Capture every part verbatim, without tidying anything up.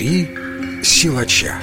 Три силача.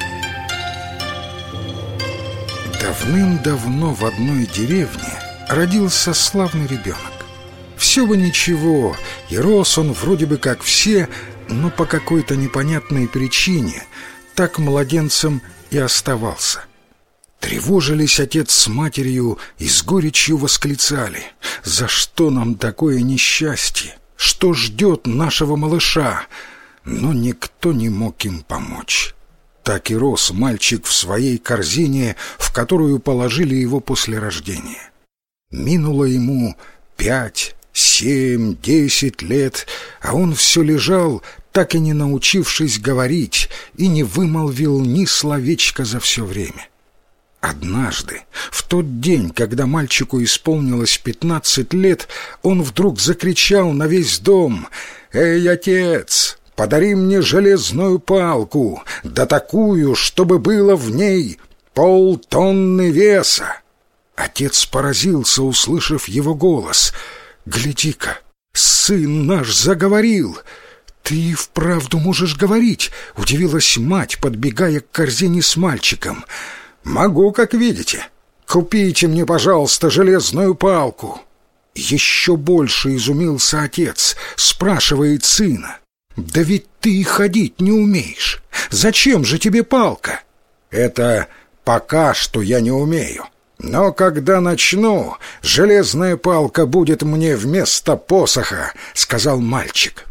Давным-давно в одной деревне родился славный ребенок. Все бы ничего, и рос он вроде бы как все, но по какой-то непонятной причине так младенцем и оставался. Тревожились отец с матерью и с горечью восклицали: «За что нам такое несчастье? Что ждет нашего малыша?» Но никто не мог им помочь. Так и рос мальчик в своей корзине, в которую положили его после рождения. Минуло ему пять, семь, десять лет, а он все лежал, так и не научившись говорить, и не вымолвил ни словечка за все время. Однажды, в тот день, когда мальчику исполнилось пятнадцать лет, он вдруг закричал на весь дом: «Эй, отец, подари мне железную палку, да такую, чтобы было в ней полтонны веса!» Отец поразился, услышав его голос. «Гляди-ка, сын наш заговорил!» «Ты и вправду можешь говорить?» — удивилась мать, подбегая к корзине с мальчиком. «Могу, как видите. Купите мне, пожалуйста, железную палку». Еще больше изумился отец, спрашивает сына: «Да ведь ты и ходить не умеешь. Зачем же тебе палка?» «Это пока что я не умею. Но когда начну, железная палка будет мне вместо посоха», — сказал мальчик.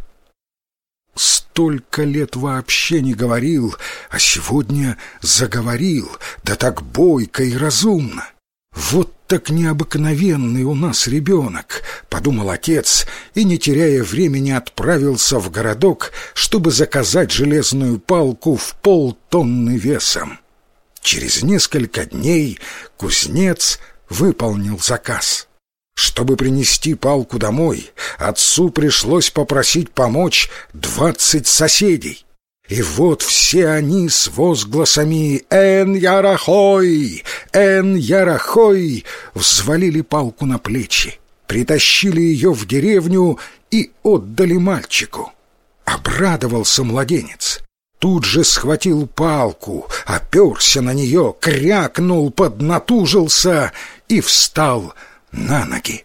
Столько лет вообще не говорил, а сегодня заговорил, да так бойко и разумно. «Вот так необыкновенный у нас ребенок», — подумал отец, и, не теряя времени, отправился в городок, чтобы заказать железную палку в полтонны весом. Через несколько дней кузнец выполнил заказ. Чтобы принести палку домой, отцу пришлось попросить помочь двадцать соседей. И вот все они с возгласами «Эн ярахой! Эн ярахой!» взвалили палку на плечи, притащили ее в деревню и отдали мальчику. Обрадовался младенец. Тут же схватил палку, оперся на нее, крякнул, поднатужился и встал на ноги.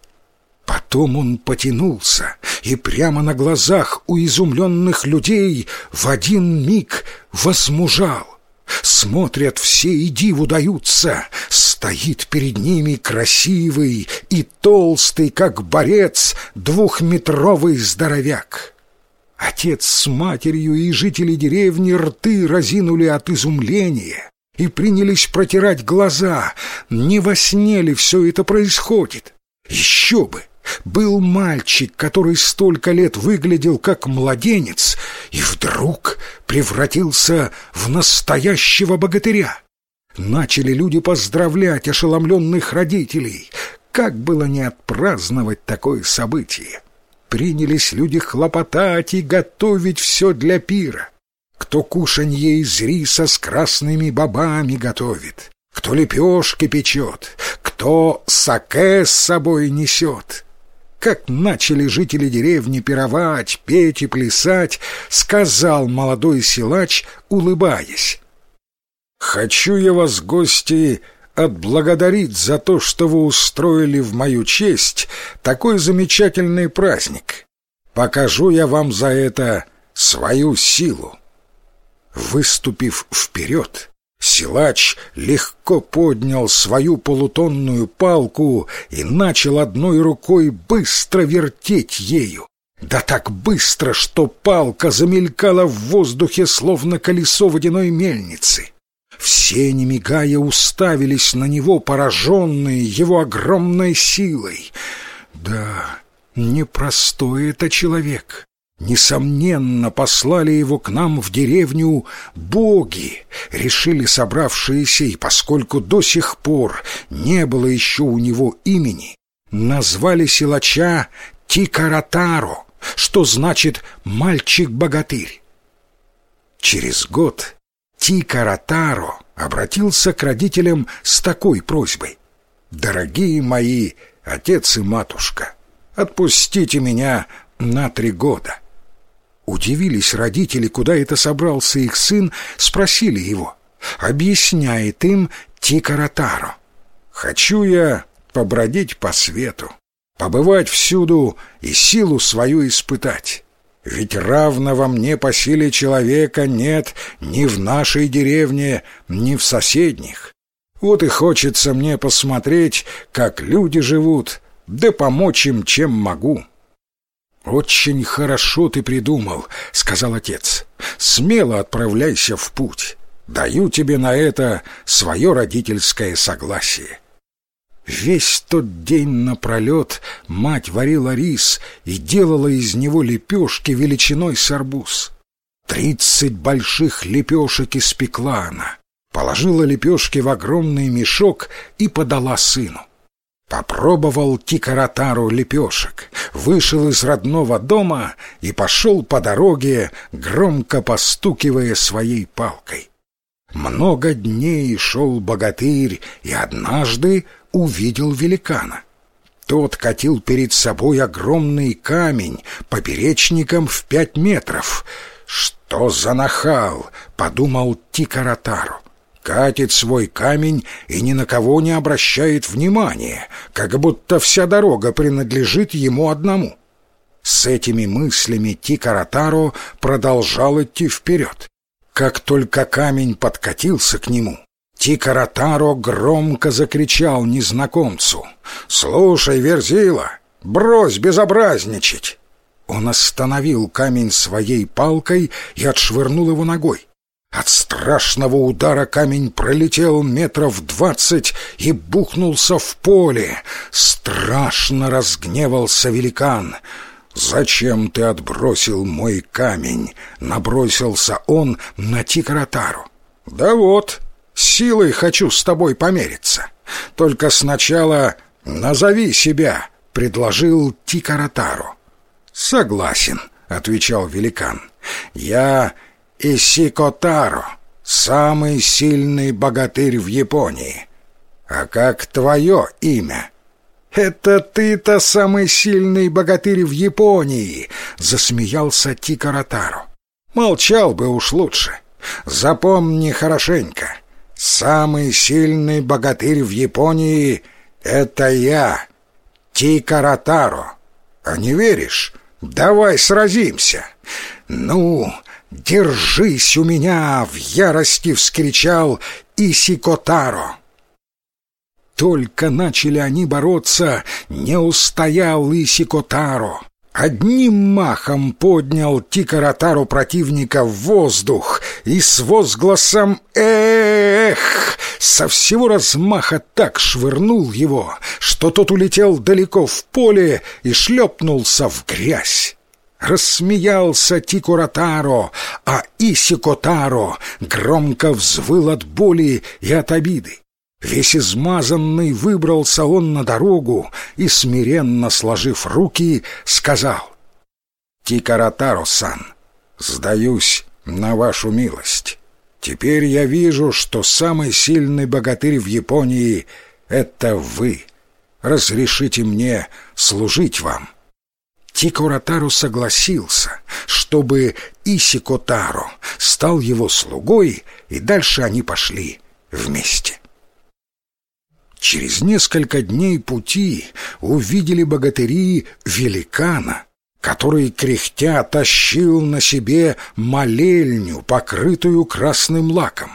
Потом он потянулся и прямо на глазах у изумленных людей в один миг возмужал. Смотрят все и диву даются. Стоит перед ними красивый и толстый, как борец, двухметровый здоровяк. Отец с матерью и жители деревни рты разинули от изумления и принялись протирать глаза. Не во сне ли все это происходит? Еще бы! Был мальчик, который столько лет выглядел как младенец, и вдруг превратился в настоящего богатыря. Начали люди поздравлять ошеломленных родителей. Как было не отпраздновать такое событие? Принялись люди хлопотать и готовить все для пира. Кто кушанье из риса с красными бобами готовит, кто лепешки печет, кто саке с собой несет. Как начали жители деревни пировать, петь и плясать, сказал молодой силач, улыбаясь: «Хочу я вас, гости, отблагодарить за то, что вы устроили в мою честь такой замечательный праздник. Покажу я вам за это свою силу». Выступив вперед, силач легко поднял свою полутонную палку и начал одной рукой быстро вертеть ею. Да так быстро, что палка замелькала в воздухе, словно колесо водяной мельницы. Все, не мигая, уставились на него, пораженные его огромной силой. Да, непростой это человек. Несомненно, послали его к нам в деревню боги, решили собравшиеся, и поскольку до сих пор не было еще у него имени, назвали силача Тикаратаро, что значит «мальчик-богатырь». Через год Тикаратаро обратился к родителям с такой просьбой: «Дорогие мои отец и матушка, отпустите меня на три года». Удивились родители, куда это собрался их сын, спросили его. Объясняет им Тикаратаро: «Хочу я побродить по свету, побывать всюду и силу свою испытать. Ведь равного мне по силе человека нет ни в нашей деревне, ни в соседних. Вот и хочется мне посмотреть, как люди живут, да помочь им, чем могу». «Очень хорошо ты придумал», — сказал отец. «Смело отправляйся в путь. Даю тебе на это свое родительское согласие». Весь тот день напролет мать варила рис и делала из него лепешки величиной с арбуз. Тридцать больших лепешек испекла она, положила лепешки в огромный мешок и подала сыну. Попробовал Тикаратаро лепешек, вышел из родного дома и пошел по дороге, громко постукивая своей палкой. Много дней шел богатырь и однажды увидел великана. Тот катил перед собой огромный камень поперечником в пять метров. «Что за нахал?» — подумал Тикаратаро. Катит свой камень и ни на кого не обращает внимания, как будто вся дорога принадлежит ему одному. С этими мыслями Тикаратаро продолжал идти вперед. Как только камень подкатился к нему, Тикаратаро громко закричал незнакомцу: «Слушай, Верзила, брось безобразничать!» Он остановил камень своей палкой и отшвырнул его ногой. От страшного удара камень пролетел метров двадцать и бухнулся в поле. Страшно разгневался великан. «Зачем ты отбросил мой камень?» — набросился он на Тикаратаро. «Да вот, силой хочу с тобой помериться. Только сначала назови себя», — предложил Тикаратаро. «Согласен», — отвечал великан. «Я Исикотаро, самый сильный богатырь в Японии. А как твое имя?» «Это ты-то самый сильный богатырь в Японии!» — засмеялся Тикаратаро. «Молчал бы уж лучше. Запомни хорошенько. Самый сильный богатырь в Японии — это я, Тикаратаро. А не веришь? Давай сразимся!» «Ну, держись у меня!» — в ярости вскричал Исикотаро. Только начали они бороться, не устоял Исикотаро. Одним махом поднял Тикаратаро противника в воздух и с возгласом «Эх!» со всего размаха так швырнул его, что тот улетел далеко в поле и шлепнулся в грязь. Рассмеялся Тикаратаро, а Исикотаро громко взвыл от боли и от обиды. Весь измазанный выбрался он на дорогу и, смиренно сложив руки, сказал: «Тикаратаро-сан, сдаюсь на вашу милость. Теперь я вижу, что самый сильный богатырь в Японии — это вы. Разрешите мне служить вам». Тикаратаро согласился, чтобы Исикотаро стал его слугой, и дальше они пошли вместе. Через несколько дней пути увидели богатыри великана, который, кряхтя, тащил на себе молельню, покрытую красным лаком.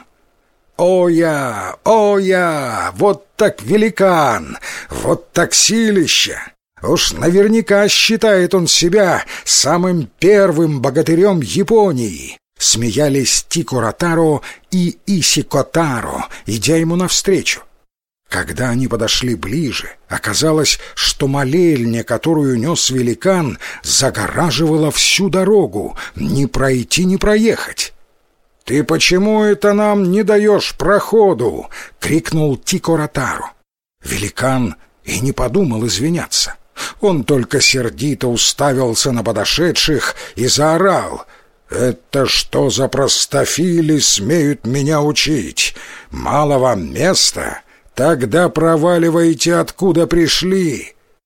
«О-я! О-я! Вот так великан! Вот так силища! Уж наверняка считает он себя самым первым богатырем Японии!» Смеялись Тикаратаро и Исикотаро, идя ему навстречу. Когда они подошли ближе, оказалось, что молельня, которую нес великан, загораживала всю дорогу, ни пройти, ни проехать. «Ты почему это нам не даешь проходу?» — крикнул Тикаратаро. Великан и не подумал извиняться. Он только сердито уставился на подошедших и заорал: «Это что за простофили смеют меня учить? Мало вам места? Тогда проваливайте, откуда пришли!»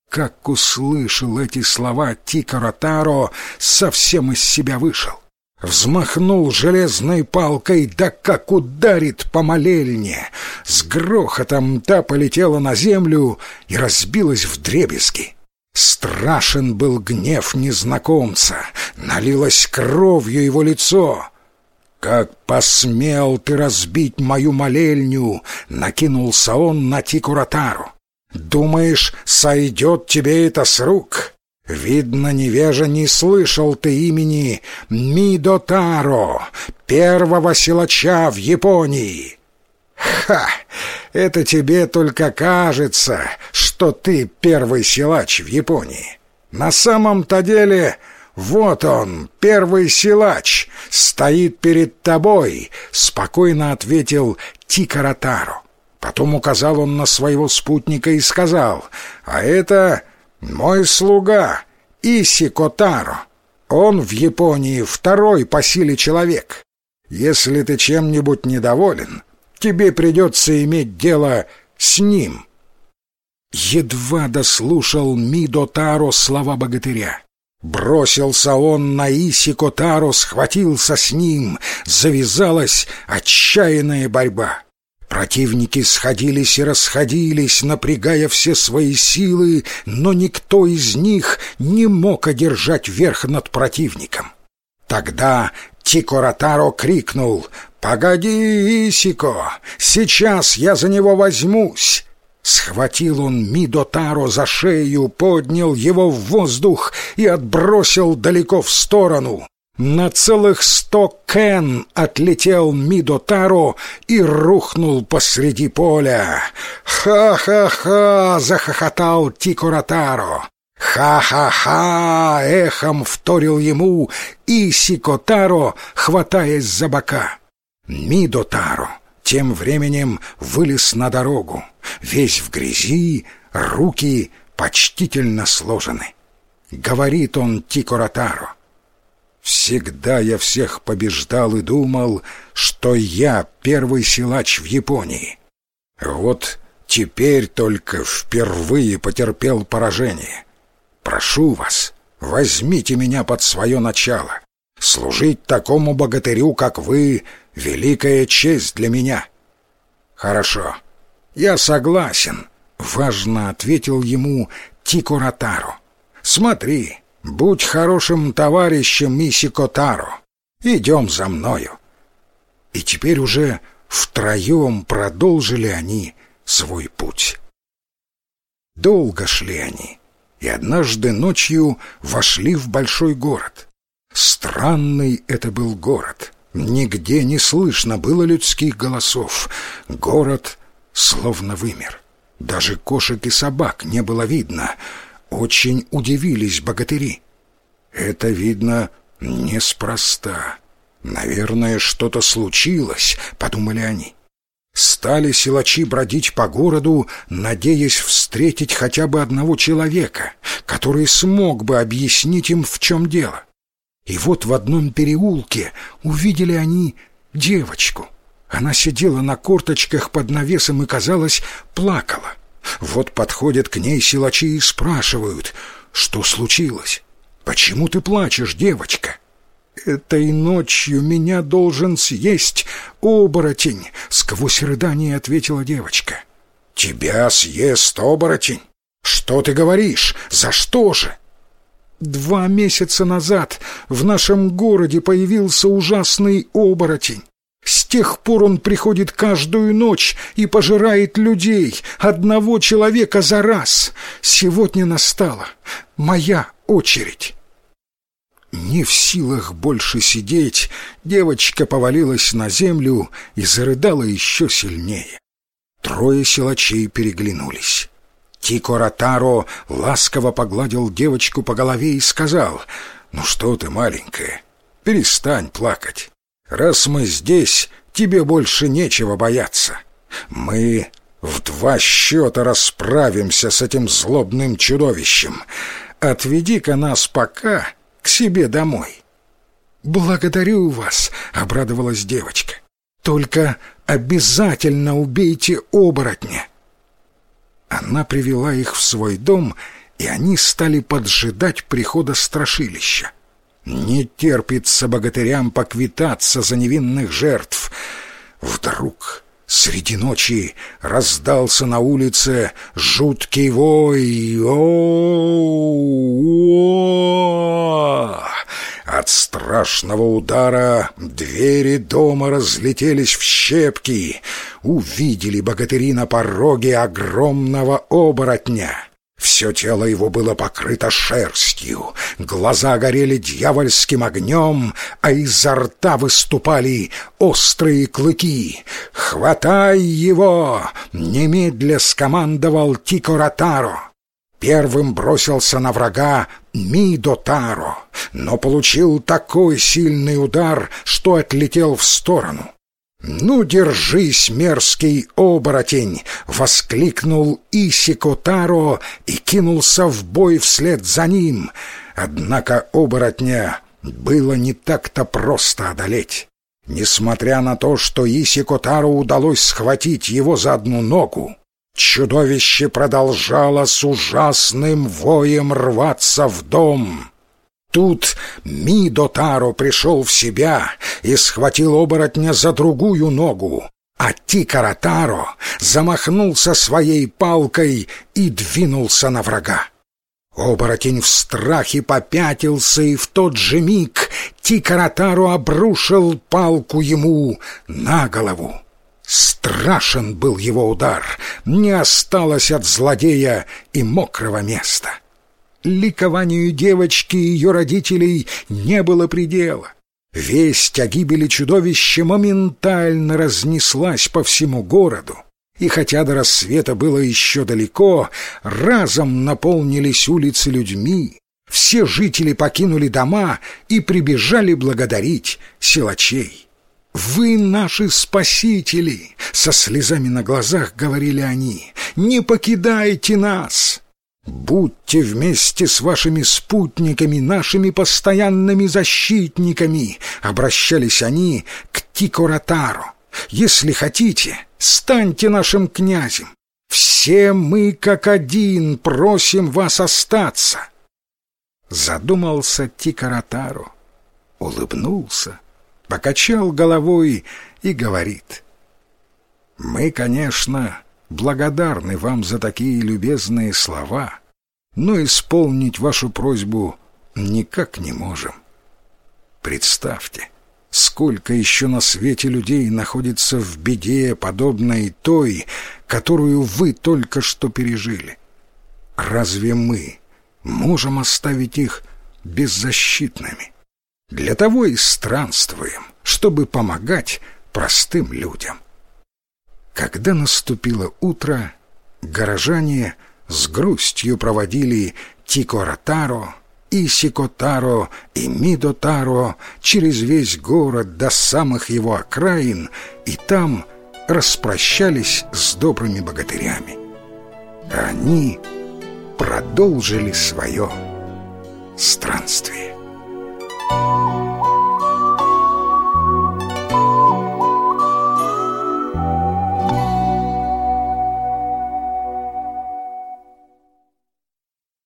Как услышал эти слова, Тико-Ротаро совсем из себя вышел. Взмахнул железной палкой, да как ударит по молельне! С грохотом та полетела на землю и разбилась вдребезги. Страшен был гнев незнакомца, налилось кровью его лицо. «Как посмел ты разбить мою молельню!» — накинулся он на Тико-Ротаро. «Думаешь, сойдет тебе это с рук? Видно, невежа, не слышал ты имени Мидо-Таро, первого силача в Японии». «Ха! Это тебе только кажется, что ты первый силач в Японии. На самом-то деле, вот он, первый силач, стоит перед тобой», — спокойно ответил Тико-Ротаро. Потом указал он на своего спутника и сказал: «А это мой слуга Исико-Таро. Он в Японии второй по силе человек. Если ты чем-нибудь недоволен, тебе придется иметь дело с ним». Едва дослушал Мидо-Таро слова богатыря. Бросился он на Исико-Таро, схватился с ним. Завязалась отчаянная борьба. Противники сходились и расходились, напрягая все свои силы, но никто из них не мог одержать верх над противником. Тогда Тико-Ротаро крикнул: «Погоди, Исико, сейчас я за него возьмусь!» Схватил он Мидо-Таро за шею, поднял его в воздух и отбросил далеко в сторону. На целых сто кен отлетел Мидо-Таро и рухнул посреди поля. «Ха-ха-ха!» — захохотал Тико-Ротаро. «Ха-ха-ха!» — эхом вторил ему Исико-Таро, хватаясь за бока. Мидо-Таро тем временем вылез на дорогу, весь в грязи, руки почтительно сложены. Говорит он Тико-Ротаро: «Всегда я всех побеждал и думал, что я первый силач в Японии. Вот теперь только впервые потерпел поражение. Прошу вас, возьмите меня под свое начало. Служить такому богатырю, как вы, — великая честь для меня». «Хорошо, я согласен», — важно ответил ему Тико-Ротаро. «Смотри, будь хорошим товарищем Исико-Таро. Идем за мною». И теперь уже втроем продолжили они свой путь. Долго шли они, и однажды ночью вошли в большой город. Странный это был город. Нигде не слышно было людских голосов. Город словно вымер. Даже кошек и собак не было видно. Очень удивились богатыри. Это, видно, неспроста. Наверное, что-то случилось, подумали они. Стали силачи бродить по городу, надеясь встретить хотя бы одного человека, который смог бы объяснить им, в чем дело. И вот в одном переулке увидели они девочку. Она сидела на корточках под навесом и, казалось, плакала. Вот подходят к ней силачи и спрашивают: «Что случилось? Почему ты плачешь, девочка?» «Этой ночью меня должен съесть оборотень», — сквозь рыдание ответила девочка. «Тебя съест оборотень? Что ты говоришь? За что же?» «Два месяца назад в нашем городе появился ужасный оборотень. С тех пор он приходит каждую ночь и пожирает людей, одного человека за раз. Сегодня настала моя очередь». Не в силах больше сидеть, девочка повалилась на землю и зарыдала еще сильнее. Трое силачей переглянулись. Тико-Ротаро ласково погладил девочку по голове и сказал: «Ну что ты, маленькая, перестань плакать. Раз мы здесь, тебе больше нечего бояться. Мы в два счета расправимся с этим злобным чудовищем. Отведи-ка нас пока к себе домой». «Благодарю вас», — обрадовалась девочка. «Только обязательно убейте оборотня». Она привела их в свой дом и они стали поджидать прихода страшилища. Не терпится богатырям поквитаться за невинных жертв. Вдруг среди ночи раздался на улице жуткий вой. О-о-о! От страшного удара двери дома разлетелись в щепки. Увидели богатыри на пороге огромного оборотня. Все тело его было покрыто шерстью, глаза горели дьявольским огнем, а изо рта выступали острые клыки. «Хватай его!» — немедля скомандовал Тико-Ротаро. Первым бросился на врага Мидо-Таро, но получил такой сильный удар, что отлетел в сторону. «Ну, держись, мерзкий оборотень!» — воскликнул Исико-Таро и кинулся в бой вслед за ним. Однако оборотня было не так-то просто одолеть. Несмотря на то, что Исико-Таро удалось схватить его за одну ногу, чудовище продолжало с ужасным воем рваться в дом. Тут Мидо-Таро пришел в себя и схватил оборотня за другую ногу, а Тико-Ротаро замахнулся своей палкой и двинулся на врага. Оборотень в страхе попятился, и в тот же миг Тико-Ротаро обрушил палку ему на голову. Страшен был его удар, не осталось от злодея и мокрого места. Ликованию девочки и ее родителей не было предела. Весть о гибели чудовища моментально разнеслась по всему городу, и хотя до рассвета было еще далеко, разом наполнились улицы людьми. Все жители покинули дома и прибежали благодарить силачей. «Вы наши спасители!» — со слезами на глазах говорили они. «Не покидайте нас! Будьте вместе с вашими спутниками, нашими постоянными защитниками!» — обращались они к Тико-Ротаро. «Если хотите, станьте нашим князем. Все мы, как один, просим вас остаться!» Задумался Тико-Ротаро, улыбнулся, покачал головой и говорит: «Мы, конечно, благодарны вам за такие любезные слова, но исполнить вашу просьбу никак не можем. Представьте, сколько еще на свете людей находится в беде, подобной той, которую вы только что пережили. Разве мы можем оставить их беззащитными? Для того и странствуем, чтобы помогать простым людям». Когда наступило утро, горожане с грустью проводили Тико-Ротаро, Исико-Таро и Мидо-Таро через весь город до самых его окраин, и там распрощались с добрыми богатырями. Они продолжили свое странствие.